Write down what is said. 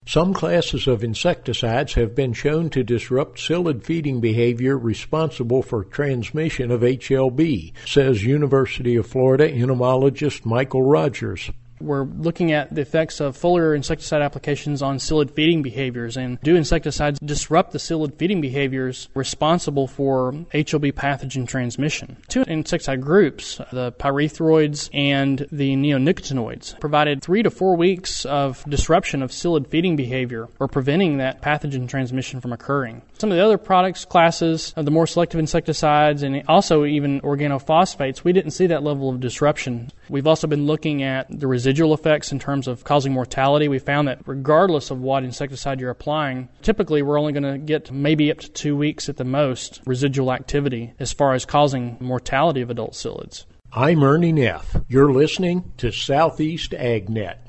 Some classes of insecticides have been shown to disrupt psyllid feeding behavior responsible for transmission of HLB, says University of Florida entomologist Michael Rogers. We're looking at the effects of foliar insecticide applications on psyllid feeding behaviors, and do insecticides disrupt the psyllid feeding behaviors responsible for HLB pathogen transmission? Two insecticide groups, the pyrethroids and the neonicotinoids, provided 3 to 4 weeks of disruption of psyllid feeding behavior or preventing that pathogen transmission from occurring. Some of the other products, classes of the more selective insecticides and also even organophosphates, we didn't see that level of disruption. We've also been looking at the residual effects in terms of causing mortality. We found that regardless of what insecticide you're applying, typically we're only going to get maybe up to 2 weeks at the most residual activity as far as causing mortality of adult psyllids. I'm Ernie Neff. You're listening to Southeast AgNet.